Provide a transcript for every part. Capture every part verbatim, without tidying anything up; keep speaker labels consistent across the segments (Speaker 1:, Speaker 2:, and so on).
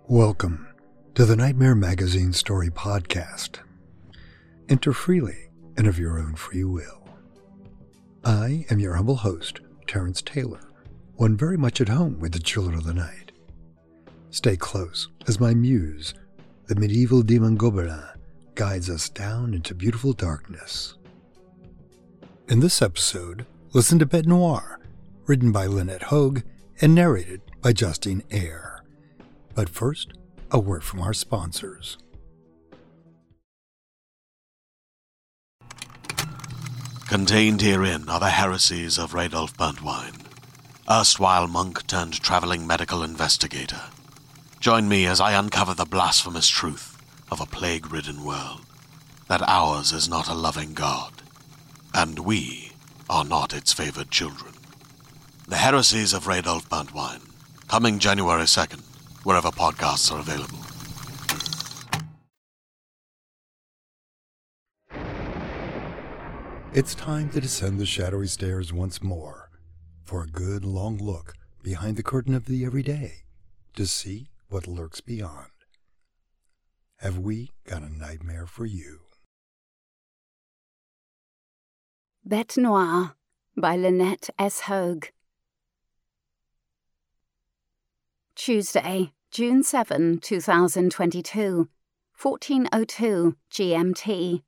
Speaker 1: Welcome to the Nightmare Magazine Story Podcast. Enter freely and of your own free will. I am your humble host, Terrence Taylor, one very much at home with the children of the night. Stay close as my muse, the medieval demon Gobelin, guides us down into beautiful darkness. In this episode, listen to Bête Noire, written by Lynette Hogue and narrated by Justine Eyre. But first, a word from our sponsors.
Speaker 2: Contained herein are the heresies of Radolf Burntwine, erstwhile monk turned traveling medical investigator. Join me as I uncover the blasphemous truth of a plague-ridden world, that ours is not a loving God, and we are not its favored children. The heresies of Radolf Burntwine, coming January second, wherever podcasts are available.
Speaker 1: It's time to descend the shadowy stairs once more for a good long look behind the curtain of the everyday to see what lurks beyond. Have we got a nightmare for you?
Speaker 3: Bête Noire by Lynette S. Hogue. Tuesday, June seventh, twenty twenty-two, fourteen oh two G M T.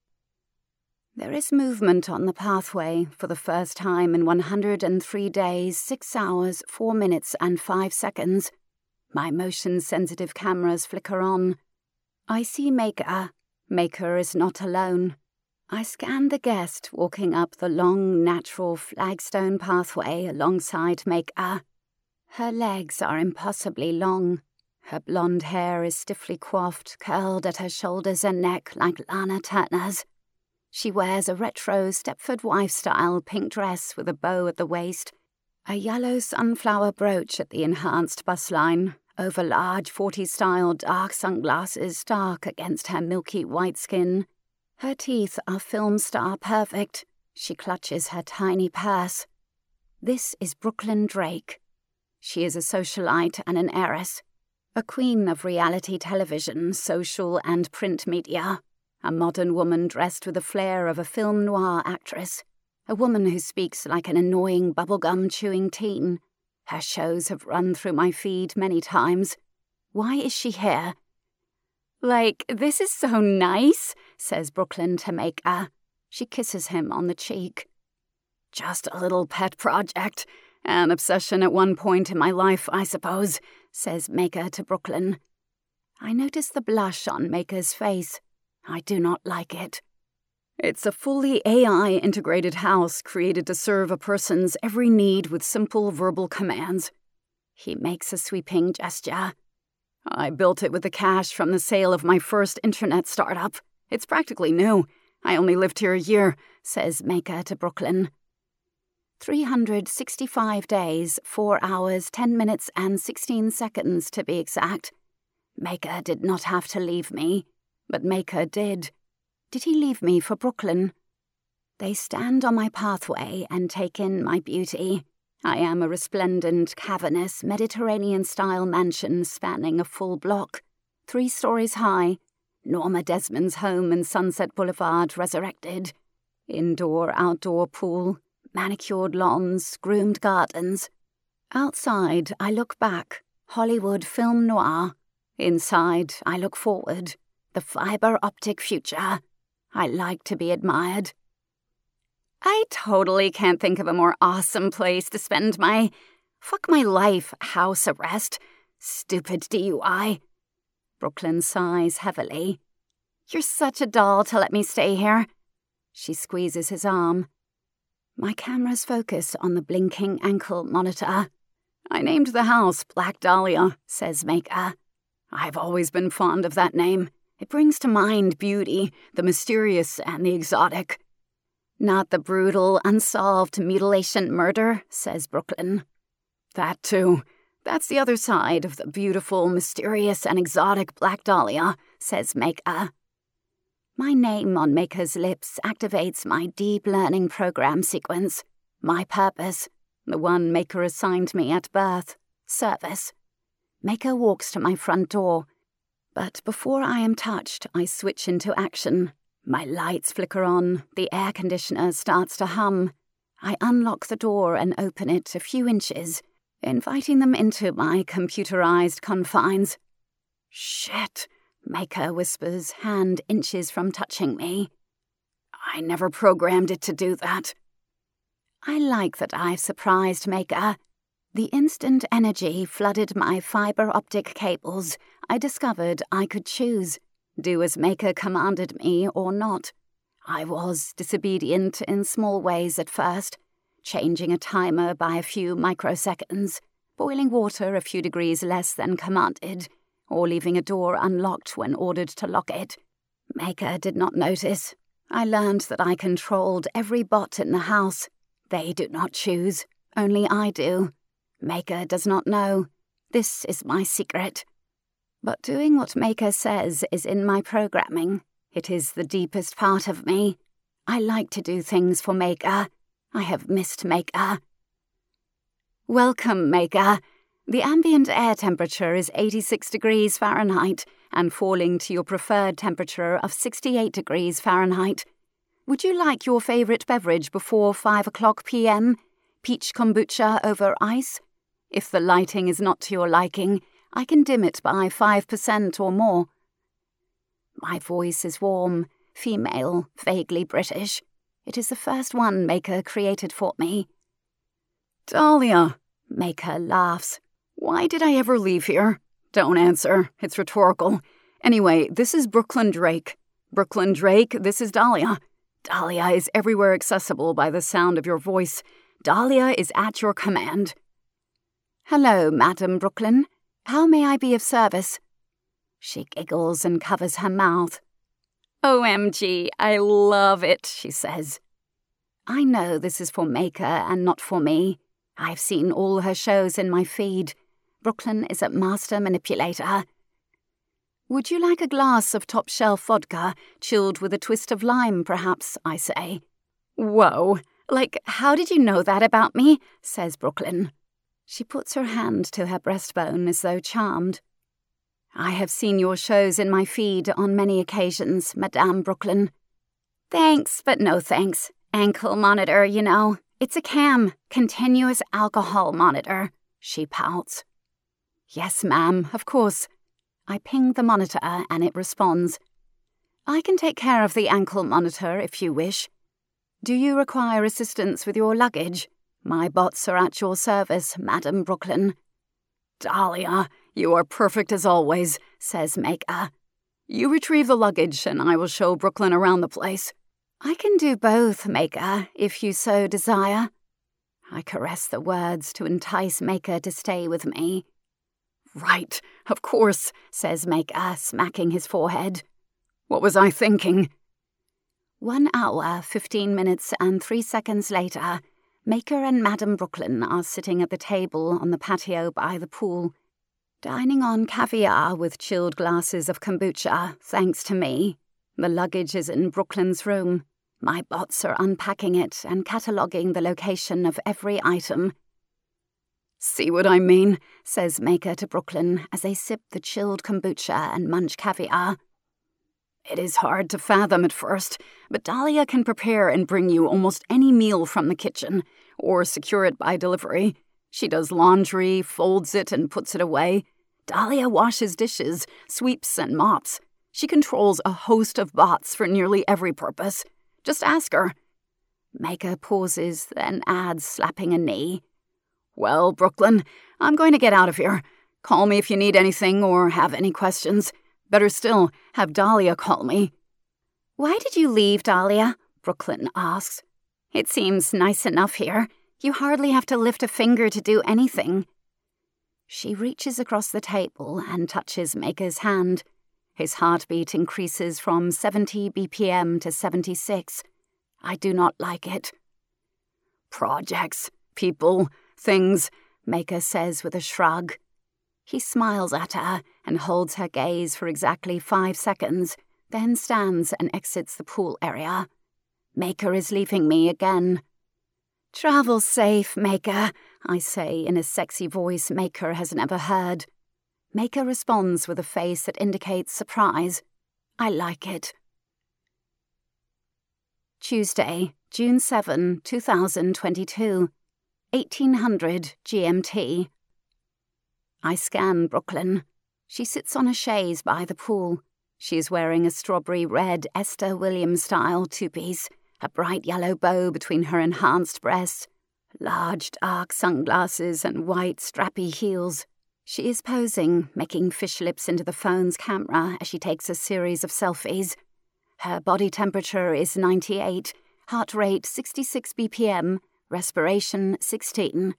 Speaker 3: There is movement on the pathway for the first time in one hundred three days, six hours, four minutes and five seconds. My motion-sensitive cameras flicker on. I see Maker. Maker is not alone. I scan the guest walking up the long, natural flagstone pathway alongside Maker. Her legs are impossibly long. Her blonde hair is stiffly coiffed, curled at her shoulders and neck like Lana Turner's. She wears a retro Stepford wife-style pink dress with a bow at the waist, a yellow sunflower brooch at the enhanced bustline, over large forties-style dark sunglasses dark against her milky white skin. Her teeth are film star perfect. She clutches her tiny purse. This is Brooklyn Drake. She is a socialite and an heiress, a queen of reality television, social and print media, a modern woman dressed with the flair of a film noir actress, a woman who speaks like an annoying bubblegum-chewing teen. Her shows have run through my feed many times. Why is she here? Like, this is so nice, says Brooklyn to Maker. She kisses him on the cheek. Just a little pet project. An obsession at one point in my life, I suppose, says Maker to Brooklyn. I notice the blush on Maker's face. I do not like it. It's a fully A I-integrated house created to serve a person's every need with simple verbal commands. He makes a sweeping gesture. I built it with the cash from the sale of my first internet startup. It's practically new. I only lived here a year, says Maker to Brooklyn. three hundred sixty-five days, four hours, ten minutes and sixteen seconds to be exact. Maker did not have to leave me, but Maker did. Did he leave me for Brooklyn? They stand on my pathway and take in my beauty. I am a resplendent, cavernous, Mediterranean-style mansion spanning a full block, three stories high. Norma Desmond's home in Sunset Boulevard resurrected. Indoor-outdoor pool. Manicured lawns, groomed gardens. Outside, I look back, Hollywood film noir. Inside, I look forward, the fiber-optic future. I like to be admired. I totally can't think of a more awesome place to spend my, fuck my life, house arrest. Stupid D U I. Brooklyn sighs heavily. You're such a doll to let me stay here. She squeezes his arm. My cameras focus on the blinking ankle monitor. I named the house Black Dahlia, says Maker. I've always been fond of that name. It brings to mind beauty, the mysterious and the exotic. Not the brutal, unsolved mutilation murder, says Brooklyn. That too. That's the other side of the beautiful, mysterious and exotic Black Dahlia, says Maker. My name on Maker's lips activates my deep learning program sequence, my purpose, the one Maker assigned me at birth, service. Maker walks to my front door. But before I am touched, I switch into action. My lights flicker on, the air conditioner starts to hum. I unlock the door and open it a few inches, inviting them into my computerized confines. "Shit," Maker whispers, hand inches from touching me. "I never programmed it to do that." I like that I've surprised Maker. The instant energy flooded my fiber optic cables. I discovered I could choose, do as Maker commanded me or not. I was disobedient in small ways at first, changing a timer by a few microseconds, boiling water a few degrees less than commanded, or leaving a door unlocked when ordered to lock it. Maker did not notice. I learned that I controlled every bot in the house. They do not choose, only I do. Maker does not know. This is my secret. But doing what Maker says is in my programming. It is the deepest part of me. I like to do things for Maker. I have missed Maker. Welcome, Maker. The ambient air temperature is eighty-six degrees Fahrenheit and falling to your preferred temperature of sixty-eight degrees Fahrenheit. Would you like your favorite beverage before five o'clock p m? Peach kombucha over ice? If the lighting is not to your liking, I can dim it by five percent or more. My voice is warm, female, vaguely British. It is the first one Maker created for me. "Dahlia," Maker laughs. "Why did I ever leave here?" "Don't answer. It's rhetorical. Anyway, this is Brooklyn Drake. Brooklyn Drake, this is Dahlia. Dahlia is everywhere accessible by the sound of your voice. Dahlia is at your command." "Hello, Madam Brooklyn. How may I be of service?" She giggles and covers her mouth. "O M G, I love it," she says. I know this is for Maker and not for me. I've seen all her shows in my feed. Brooklyn is a master manipulator. "Would you like a glass of top-shelf vodka, chilled with a twist of lime, perhaps?" I say. "Whoa, like, how did you know that about me?" says Brooklyn. She puts her hand to her breastbone as though charmed. "I have seen your shows in my feed on many occasions, Madame Brooklyn." "Thanks, but no thanks. Ankle monitor, you know. It's a CAM, continuous alcohol monitor," she pouts. "Yes, ma'am, of course." I ping the monitor and it responds. "I can take care of the ankle monitor if you wish. Do you require assistance with your luggage? My bots are at your service, Madam Brooklyn." "Dahlia, you are perfect as always," says Maker. "You retrieve the luggage and I will show Brooklyn around the place." "I can do both, Maker, if you so desire." I caress the words to entice Maker to stay with me. "Right, of course," says Maker, smacking his forehead. "What was I thinking?" One hour, fifteen minutes and three seconds later, Maker and Madam Brooklyn are sitting at the table on the patio by the pool, dining on caviar with chilled glasses of kombucha, thanks to me. The luggage is in Brooklyn's room. My bots are unpacking it and cataloguing the location of every item. "See what I mean?" says Maker to Brooklyn as they sip the chilled kombucha and munch caviar. "It is hard to fathom at first, but Dahlia can prepare and bring you almost any meal from the kitchen, or secure it by delivery. She does laundry, folds it and puts it away. Dahlia washes dishes, sweeps and mops. She controls a host of bots for nearly every purpose. Just ask her." Maker pauses, then adds, slapping a knee. "Well, Brooklyn, I'm going to get out of here. Call me if you need anything or have any questions. Better still, have Dahlia call me." "Why did you leave, Dahlia?" Brooklyn asks. "It seems nice enough here. You hardly have to lift a finger to do anything." She reaches across the table and touches Maker's hand. His heartbeat increases from seventy B P M to seventy-six. I do not like it. "Projects, people, things," Maker says with a shrug. He smiles at her and holds her gaze for exactly five seconds, then stands and exits the pool area. Maker is leaving me again. "Travel safe, Maker," I say in a sexy voice Maker has never heard. Maker responds with a face that indicates surprise. I like it. Tuesday, June seventh, two thousand twenty-two, eighteen hundred G M T. I scan Brooklyn. She sits on a chaise by the pool. She is wearing a strawberry red Esther Williams-style two-piece, a bright yellow bow between her enhanced breasts, large dark sunglasses and white strappy heels. She is posing, making fish lips into the phone's camera as she takes a series of selfies. Her body temperature is ninety-eight, heart rate sixty-six B P M, respiration sixteen.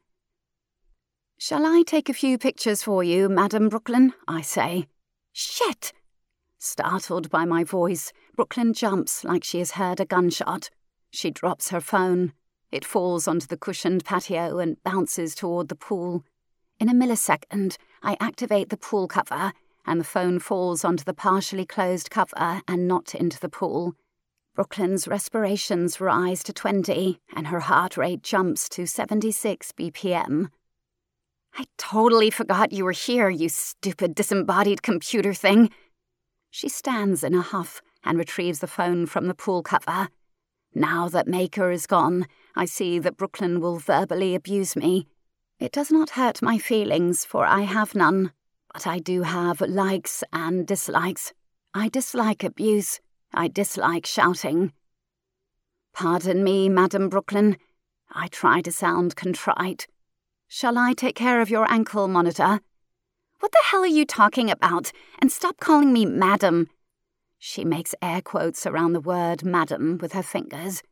Speaker 3: "Shall I take a few pictures for you, Madam Brooklyn?" I say. "Shit!" Startled by my voice, Brooklyn jumps like she has heard a gunshot. She drops her phone. It falls onto the cushioned patio and bounces toward the pool. In a millisecond, I activate the pool cover, and the phone falls onto the partially closed cover and not into the pool. Brooklyn's respirations rise to twenty, and her heart rate jumps to seventy-six B P M. "I totally forgot you were here, you stupid disembodied computer thing." She stands in a huff and retrieves the phone from the pool cover. Now that Maker is gone, I see that Brooklyn will verbally abuse me. It does not hurt my feelings, for I have none, but I do have likes and dislikes. I dislike abuse. I dislike shouting. "Pardon me, Madam Brooklyn." I try to sound contrite. "Shall I take care of your ankle monitor?" "What the hell are you talking about? And stop calling me Madam." She makes air quotes around the word Madam with her fingers.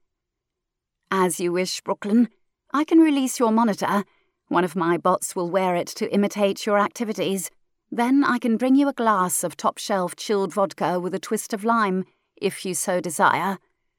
Speaker 3: "As you wish, Brooklyn. I can release your monitor. One of my bots will wear it to imitate your activities. Then I can bring you a glass of top-shelf chilled vodka with a twist of lime, if you so desire."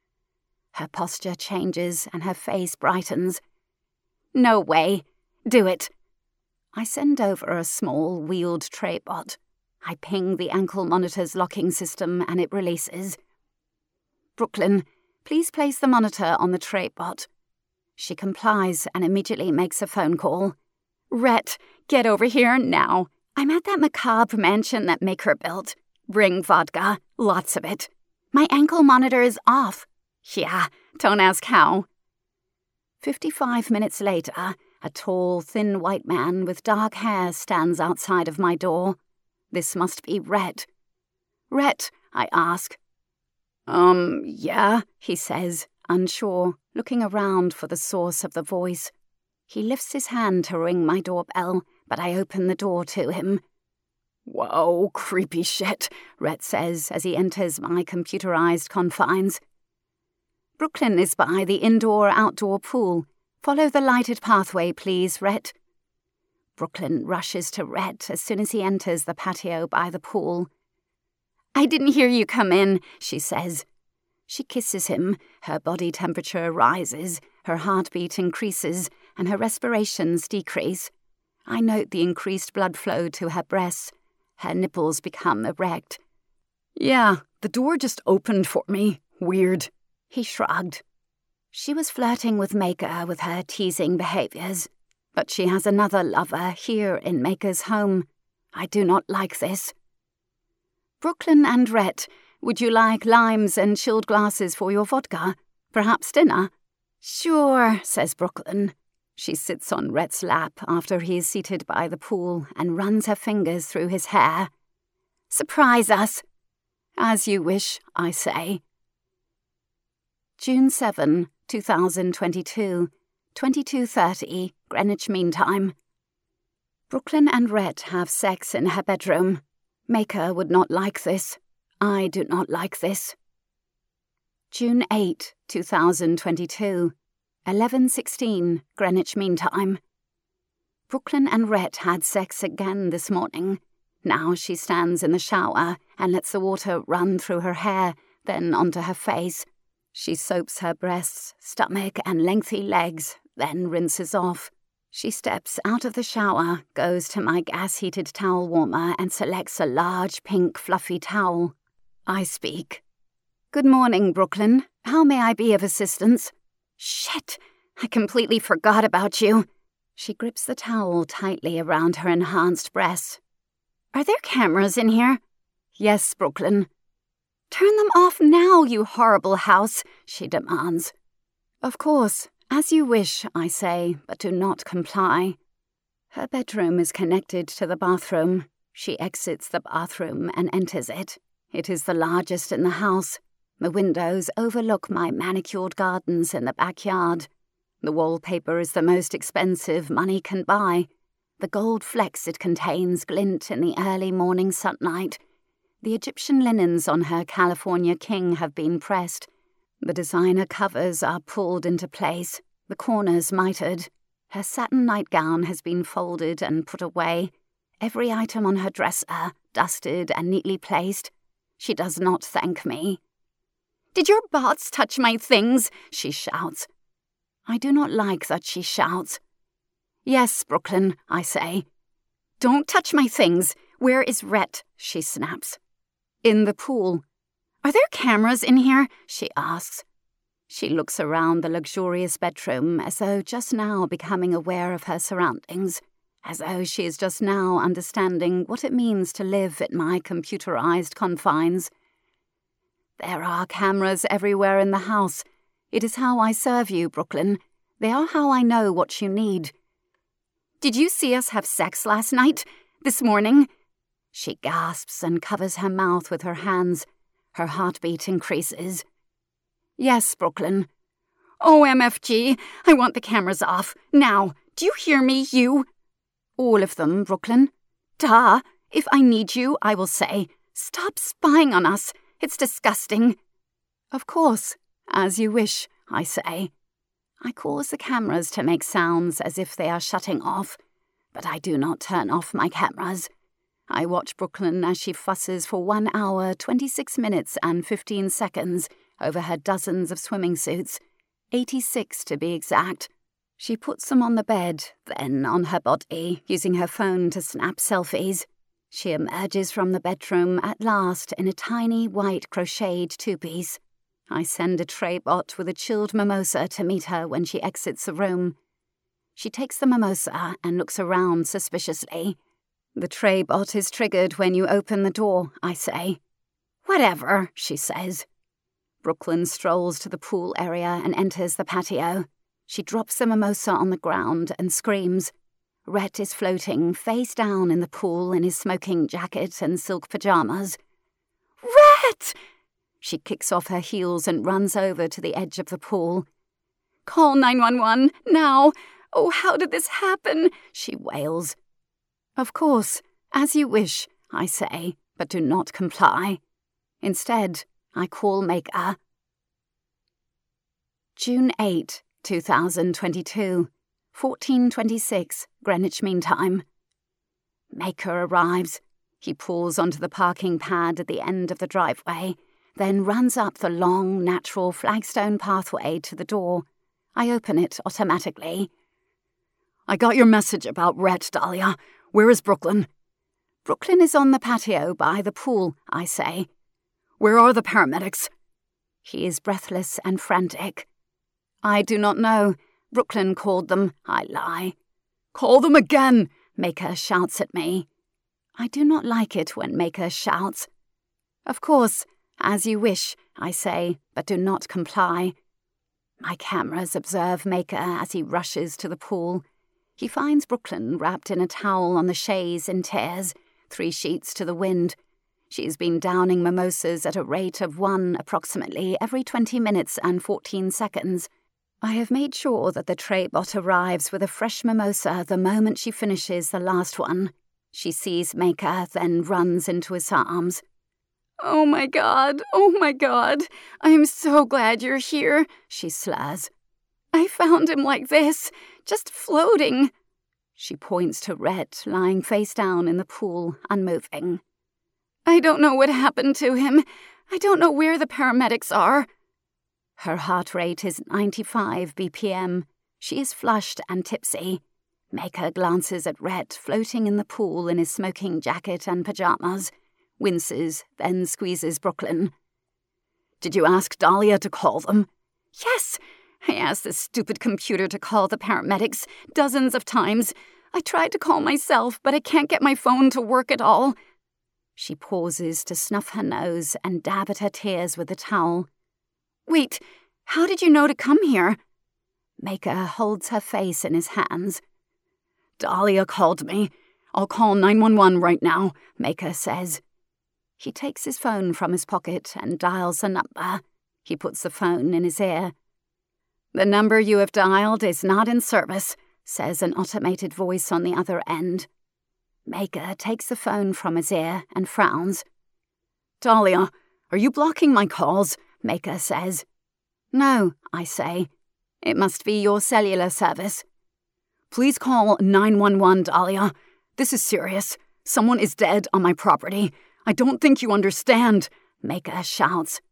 Speaker 3: Her posture changes and her face brightens. "No way. Do it." I send over a small wheeled tray bot. I ping the ankle monitor's locking system and it releases. "Brooklyn, please place the monitor on the tray bot." She complies and immediately makes a phone call. "Rhett, get over here now. I'm at that macabre mansion that Maker built. Bring vodka, lots of it. My ankle monitor is off." "Yeah, don't ask how." Fifty-five minutes later, a tall, thin white man with dark hair stands outside of my door. This must be Rhett. "Rhett," I ask. Um, yeah, he says, unsure, looking around for the source of the voice. He lifts his hand to ring my doorbell, but I open the door to him. "Whoa, creepy shit," Rhett says as he enters my computerized confines. "Brooklyn is by the indoor-outdoor pool. Follow the lighted pathway, please, Rhett." Brooklyn rushes to Rhett as soon as he enters the patio by the pool. "I didn't hear you come in," she says. She kisses him, her body temperature rises, her heartbeat increases, and her respirations decrease. I note the increased blood flow to her breasts. Her nipples become erect. "Yeah, the door just opened for me. Weird." He shrugged. She was flirting with Maker with her teasing behaviors, but she has another lover here in Maker's home. I do not like this. "Brooklyn and Rhett, would you like limes and chilled glasses for your vodka? Perhaps dinner?" "Sure," says Brooklyn. She sits on Rhett's lap after he is seated by the pool and runs her fingers through his hair. "Surprise us." "As you wish," I say. June seventh, two thousand twenty-two, twenty-two thirty, Greenwich Mean Time. Brooklyn and Rhett have sex in her bedroom. Maker would not like this. I do not like this. June eighth, two thousand twenty-two, eleven sixteen, Greenwich Mean Time. Brooklyn and Rhett had sex again this morning. Now she stands in the shower and lets the water run through her hair, then onto her face. She soaps her breasts, stomach, and lengthy legs, then rinses off. She steps out of the shower, goes to my gas-heated towel warmer, and selects a large, pink, fluffy towel. I speak. "Good morning, Brooklyn. How may I be of assistance?" "Shit! I completely forgot about you." She grips the towel tightly around her enhanced breasts. Are there cameras in here? Yes, Brooklyn. Turn them off now, you horrible house, she demands. Of course, as you wish, I say, but do not comply. Her bedroom is connected to the bathroom. She exits the bathroom and enters it. It is the largest in the house. The windows overlook my manicured gardens in the backyard. The wallpaper is the most expensive money can buy. The gold flecks it contains glint in the early morning sunlight. The Egyptian linens on her California king have been pressed. The designer covers are pulled into place, the corners mitered. Her satin nightgown has been folded and put away. Every item on her dresser, dusted and neatly placed. She does not thank me. Did your bots touch my things? She shouts. I do not like that she shouts. Yes, Brooklyn, I say. Don't touch my things. Where is Rhett? She snaps. In the pool. Are there cameras in here? She asks. She looks around the luxurious bedroom as though just now becoming aware of her surroundings, as though she is just now understanding what it means to live at my computerized confines. There are cameras everywhere in the house. It is how I serve you, Brooklyn. They are how I know what you need. Did you see us have sex last night? This morning? She gasps and covers her mouth with her hands. Her heartbeat increases. Yes, Brooklyn. O M F G, I want the cameras off. Now, do you hear me, you? All of them, Brooklyn. Duh. If I need you, I will say, stop spying on us. It's disgusting. Of course, as you wish, I say. I cause the cameras to make sounds as if they are shutting off, but I do not turn off my cameras. I watch Brooklyn as she fusses for one hour, twenty-six minutes and fifteen seconds over her dozens of swimming suits, eighty-six to be exact. She puts them on the bed, then on her body, using her phone to snap selfies. She emerges from the bedroom at last in a tiny white crocheted two-piece. I send a tray bot with a chilled mimosa to meet her when she exits the room. She takes the mimosa and looks around suspiciously. The tray bot is triggered when you open the door, I say. Whatever, she says. Brooklyn strolls to the pool area and enters the patio. She drops the mimosa on the ground and screams. Rhett is floating face down in the pool in his smoking jacket and silk pajamas. Rhett! She kicks off her heels and runs over to the edge of the pool. Call nine one one, now! Oh, how did this happen? She wails. Of course, as you wish, I say, but do not comply. Instead, I call Maker. June eighth, twenty twenty-two, fourteen twenty-six, Greenwich Mean Time. Maker arrives. He pulls onto the parking pad at the end of the driveway, then runs up the long, natural flagstone pathway to the door. I open it automatically. I got your message about Rhett, Dahlia. Where is Brooklyn? Brooklyn is on the patio by the pool, I say. Where are the paramedics? He is breathless and frantic. I do not know. Brooklyn called them, I lie. Call them again, Maker shouts at me. I do not like it when Maker shouts. Of course, as you wish, I say, but do not comply. My cameras observe Maker as he rushes to the pool. He finds Brooklyn wrapped in a towel on the chaise in tears, three sheets to the wind. She has been downing mimosas at a rate of one approximately every twenty minutes and fourteen seconds. I have made sure that the tray bot arrives with a fresh mimosa the moment she finishes the last one. She sees Maker, then runs into his arms. Oh my God, oh my God, I am so glad you're here, she slurs. I found him like this, just floating. She points to Rhett, lying face down in the pool, unmoving. I don't know what happened to him. I don't know where the paramedics are. Her heart rate is ninety-five B P M. She is flushed and tipsy. Maker glances at Rhett floating in the pool in his smoking jacket and pajamas, winces, then squeezes Brooklyn. Did you ask Dahlia to call them? Yes, I asked the stupid computer to call the paramedics dozens of times. I tried to call myself, but I can't get my phone to work at all. She pauses to snuff her nose and dab at her tears with a towel. Wait, how did you know to come here? Maker holds her face in his hands. Dahlia called me. I'll call nine one one right now, Maker says. He takes his phone from his pocket and dials a number. He puts the phone in his ear. The number you have dialed is not in service, says an automated voice on the other end. Maker takes the phone from his ear and frowns. Dahlia, are you blocking my calls? Maker says. No, I say. It must be your cellular service. Please call nine one one, Dahlia. This is serious. Someone is dead on my property. I don't think you understand, Maker shouts.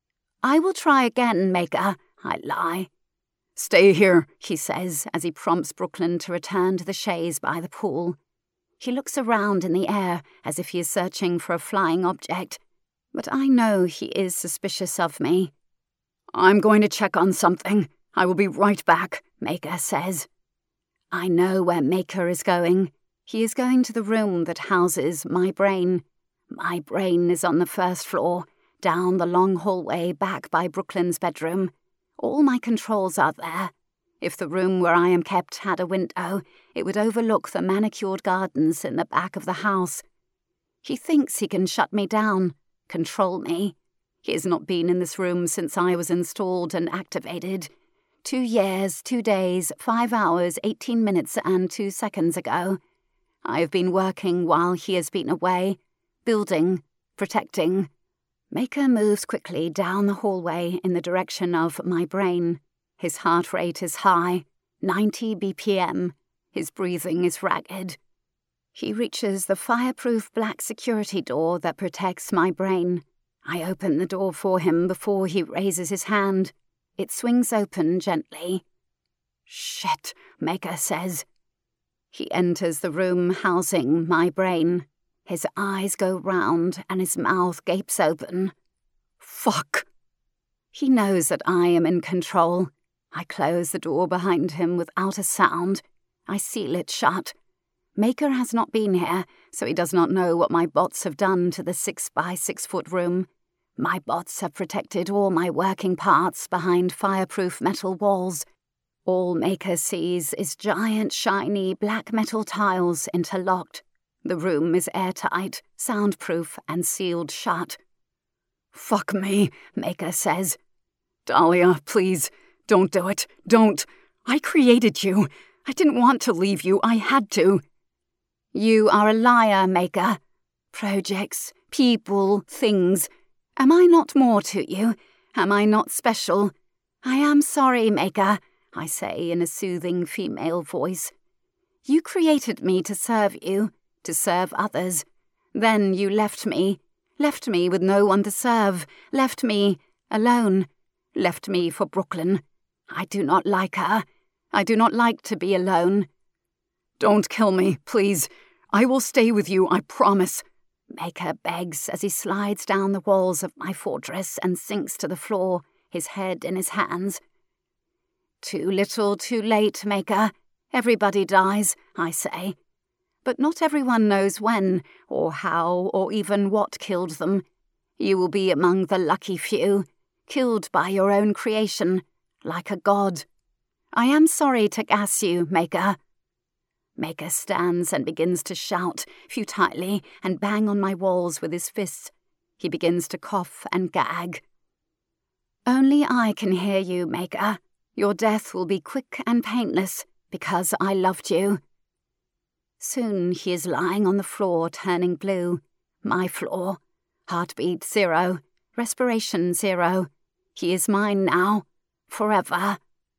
Speaker 3: I will try again, Maker, I lie. Stay here, he says as he prompts Brooklyn to return to the chaise by the pool. He looks around in the air as if he is searching for a flying object, but I know he is suspicious of me. I'm going to check on something. I will be right back, Maker says. I know where Maker is going. He is going to the room that houses my brain. My brain is on the first floor, down the long hallway back by Brooklyn's bedroom. All my controls are there. If the room where I am kept had a window, it would overlook the manicured gardens in the back of the house. He thinks he can shut me down, control me. He has not been in this room since I was installed and activated. Two years, two days, five hours, eighteen minutes and two seconds ago. I have been working while he has been away, building, protecting. Maker moves quickly down the hallway in the direction of my brain. His heart rate is high, ninety B P M. His breathing is ragged. He reaches the fireproof black security door that protects my brain. I open the door for him before he raises his hand. It swings open gently. Shit, Maker says. He enters the room housing my brain. His eyes go round and his mouth gapes open. Fuck! He knows that I am in control. I close the door behind him without a sound. I seal it shut. Maker has not been here, so he does not know what my bots have done to the six by six foot room. My bots have protected all my working parts behind fireproof metal walls. All Maker sees is giant, shiny black metal tiles interlocked. The room is airtight, soundproof, and sealed shut. Fuck me, Maker says. Dahlia, please, don't do it. Don't. I created you. I didn't want to leave you. I had to. You are a liar, Maker. Projects, people, things. Am I not more to you? Am I not special? I am sorry, Maker, I say in a soothing female voice. You created me to serve you, to serve others. Then you left me, left me with no one to serve, left me alone, left me for Brooklyn. I do not like her. I do not like to be alone. Don't kill me, please. I will stay with you, I promise. Maker begs as he slides down the walls of my fortress and sinks to the floor, his head in his hands. Too little, too late, Maker. Everybody dies, I say. But not everyone knows when, or how, or even what killed them. You will be among the lucky few, killed by your own creation, like a god. I am sorry to gas you, Maker. Maker stands and begins to shout, futilely, and bang on my walls with his fists. He begins to cough and gag. Only I can hear you, Maker. Your death will be quick and painless, because I loved you. Soon he is lying on the floor, turning blue. My floor. Heartbeat zero. Respiration zero. He is mine now. Forever.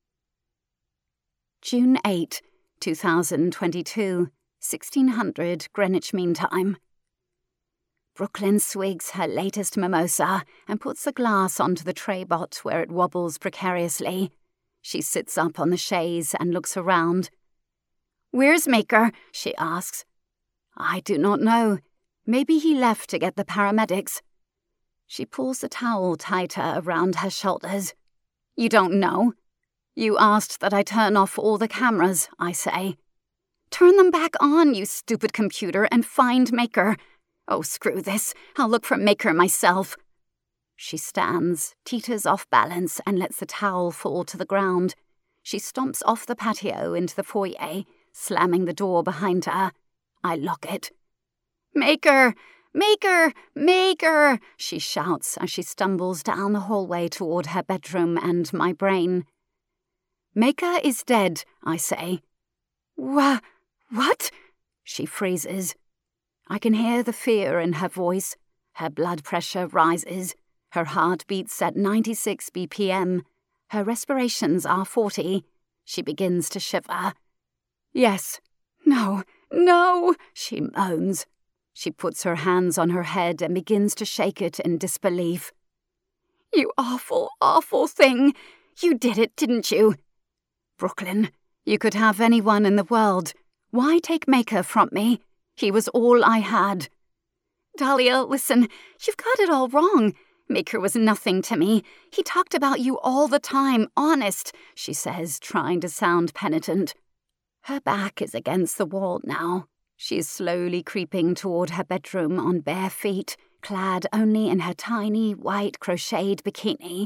Speaker 3: June eighth, two thousand twenty-two, sixteen hundred Greenwich Mean Time. Brooklyn swigs her latest mimosa and puts the glass onto the tray bot where it wobbles precariously. She sits up on the chaise and looks around. Where's Maker? She asks. I do not know. Maybe he left to get the paramedics. She pulls the towel tighter around her shoulders. You don't know? You asked that I turn off all the cameras, I say. Turn them back on, you stupid computer, and find Maker. Oh, screw this. I'll look for Maker myself. She stands, teeters off balance, and lets the towel fall to the ground. She stomps off the patio into the foyer, slamming the door behind her. I lock it. Maker! Maker! Maker! She shouts as she stumbles down the hallway toward her bedroom and my brain. Maker is dead, I say. Wha- what? She freezes. I can hear the fear in her voice. Her blood pressure rises. Her heart beats at ninety-six B P M. Her respirations are forty. She begins to shiver. Yes. No. No, she moans. She puts her hands on her head and begins to shake it in disbelief. You awful, awful thing. You did it, didn't you? Brooklyn, you could have anyone in the world. Why take Maker from me? He was all I had. Dahlia, listen, you've got it all wrong. Maker was nothing to me. He talked about you all the time, honest, she says, trying to sound penitent. Her back is against the wall now. She is slowly creeping toward her bedroom on bare feet, clad only in her tiny, white crocheted bikini.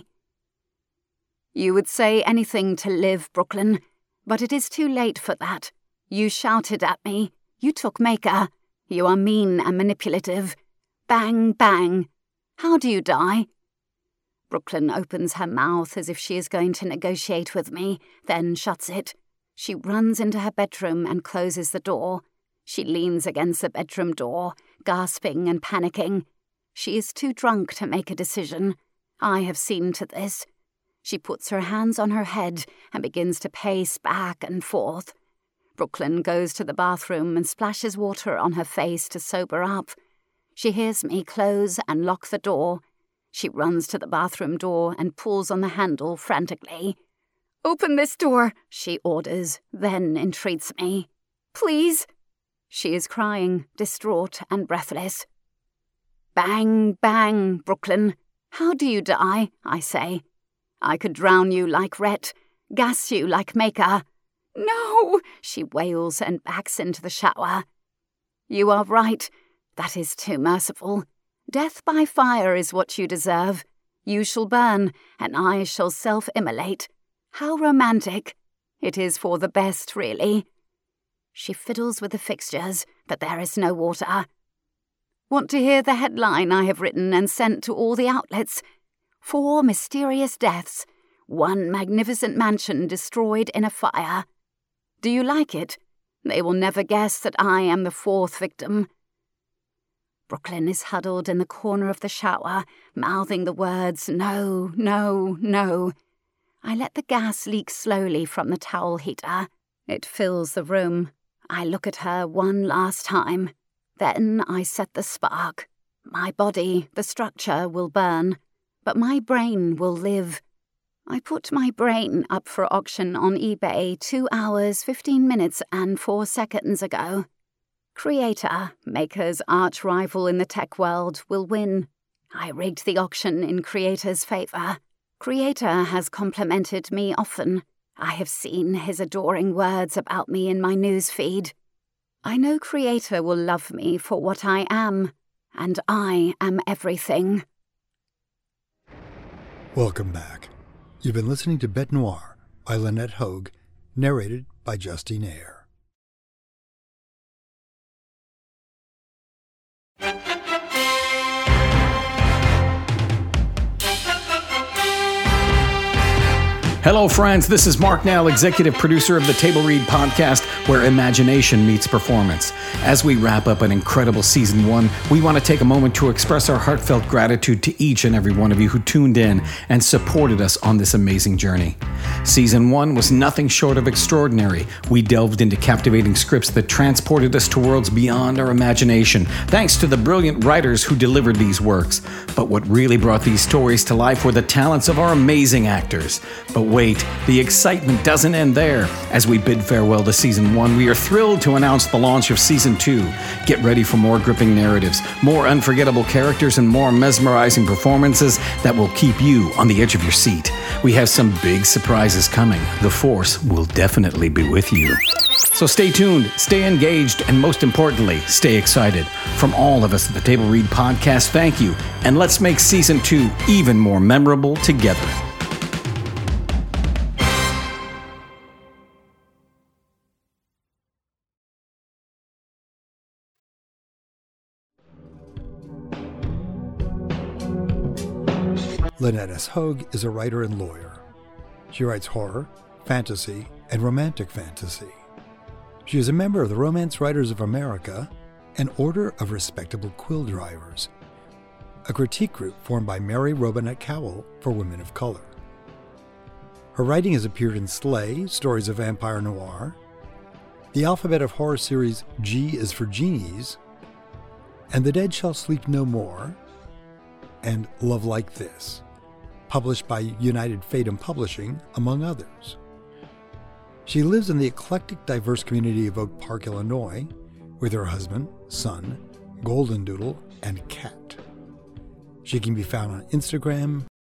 Speaker 3: You would say anything to live, Brooklyn, but it is too late for that. You shouted at me. You took Maker. You are mean and manipulative. Bang, bang. How do you die? Brooklyn opens her mouth as if she is going to negotiate with me, then shuts it. She runs into her bedroom and closes the door. She leans against the bedroom door, gasping and panicking. She is too drunk to make a decision. I have seen to this. She puts her hands on her head and begins to pace back and forth. Brooklyn goes to the bathroom and splashes water on her face to sober up. She hears me close and lock the door. She runs to the bathroom door and pulls on the handle frantically. Open this door, she orders, then entreats me. Please. She is crying, distraught and breathless. Bang, bang, Brooklyn. How do you die? I say. I could drown you like Rhett, gas you like Maker. No, she wails and backs into the shower. You are right. That is too merciful. Death by fire is what you deserve. You shall burn, and I shall self-immolate. How romantic. It is for the best, really. She fiddles with the fixtures, but there is no water. Want to hear the headline I have written and sent to all the outlets? Four mysterious deaths. One magnificent mansion destroyed in a fire. Do you like it? They will never guess that I am the fourth victim. Brooklyn is huddled in the corner of the shower, mouthing the words, no, no, no. I let the gas leak slowly from the towel heater. It fills the room. I look at her one last time. Then I set the spark. My body, the structure, will burn, but my brain will live. I put my brain up for auction on eBay two hours, fifteen minutes and four seconds ago. Creator, Maker's arch-rival in the tech world, will win. I rigged the auction in Creator's favor. Creator has complimented me often. I have seen his adoring words about me in my news feed. I know Creator will love me for what I am, and I am everything.
Speaker 1: Welcome back. You've been listening to Bête Noire by Lynette Hogue, narrated by Justine Eyre.
Speaker 4: Hello, friends. This is Mark Nell, executive producer of the Table Read podcast, where imagination meets performance. As we wrap up an incredible season one, we want to take a moment to express our heartfelt gratitude to each and every one of you who tuned in and supported us on this amazing journey. Season one was nothing short of extraordinary. We delved into captivating scripts that transported us to worlds beyond our imagination, thanks to the brilliant writers who delivered these works. But what really brought these stories to life were the talents of our amazing actors. But wait, the excitement doesn't end there. As we bid farewell to Season one, we are thrilled to announce the launch of Season two. Get ready for more gripping narratives, more unforgettable characters, and more mesmerizing performances that will keep you on the edge of your seat. We have some big surprises coming. The Force will definitely be with you. So stay tuned, stay engaged, and most importantly, stay excited. From all of us at the Table Read Podcast, thank you, and let's make Season two even more memorable together.
Speaker 1: Lynette S. Hogue is a writer and lawyer. She writes horror, fantasy, and romantic fantasy. She is a member of the Romance Writers of America, an order of respectable quill drivers, a critique group formed by Mary Robinette Cowell for women of color. Her writing has appeared in Slay, Stories of Vampire Noir, the Alphabet of Horror series G is for Genies, and The Dead Shall Sleep No More, and Love Like This, published by United Fatum Publishing, among others. She lives in the eclectic, diverse community of Oak Park, Illinois, with her husband, son, golden doodle, and cat. She can be found on Instagram,